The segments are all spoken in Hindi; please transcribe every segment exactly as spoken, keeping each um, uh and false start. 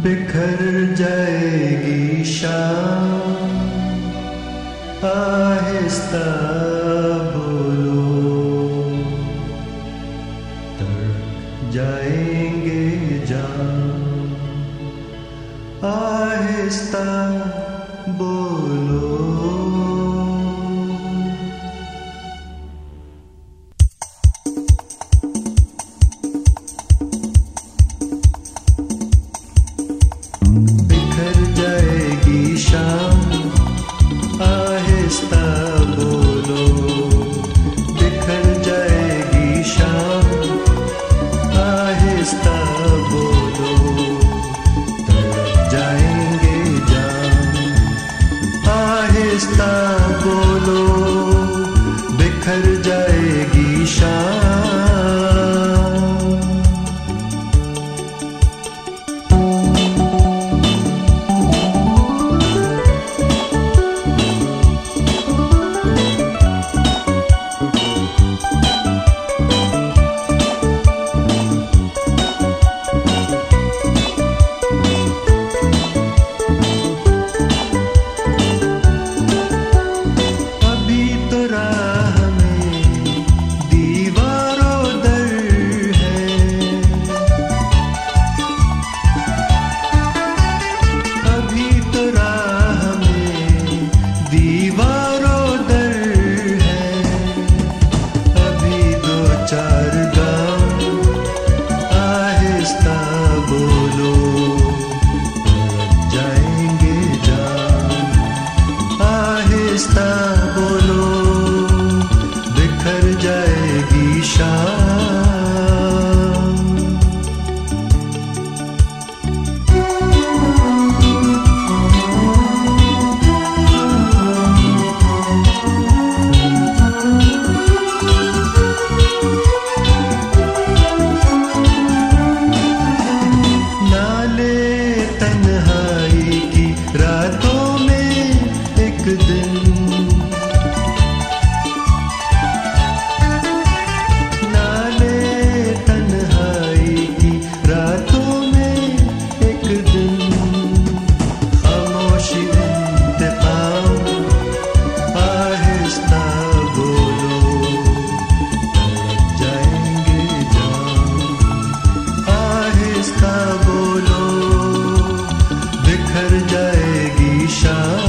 बिखर जाएगी शाम, आहिस्ता बोलो, तड़प जाएंगे जान, आहिस्ता बोलो। बिखर जाएगी शाम, आहिस्ता बोलो, बिखर जाएगी शाम, आहिस्ता बोलो, तड़प जाएंगे जान, आहिस्ता बोलो, बिखर जाएगी शाम। आहिस्ता बोलो, बिखर जाएगी शाम। नाले तन्हाई की रातों में एक दिन, नाले तन्हाई की रातों में एक दिन, खामोशी इंतकाम, आहिस्ता बोलो, तड़प जाएंगे जान, आहिस्ता बोलो, बिखर जाएगी शाम।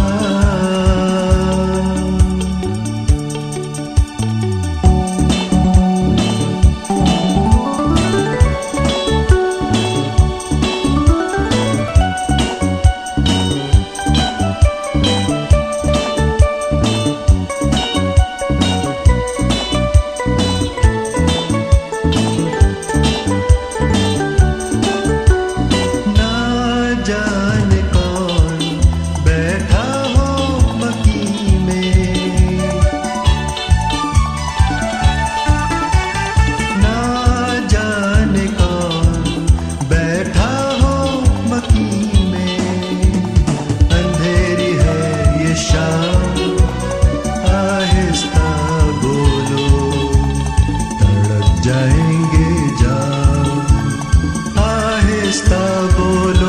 जाएंगे जान, आहिस्ता बोलो,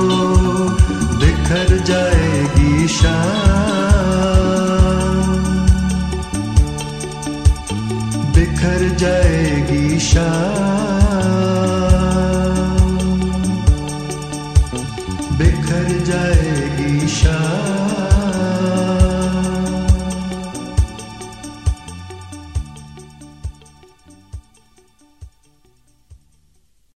बिखर जाएगी शाम, बिखर जाएगी शाम, बिखर जाएगी शाम।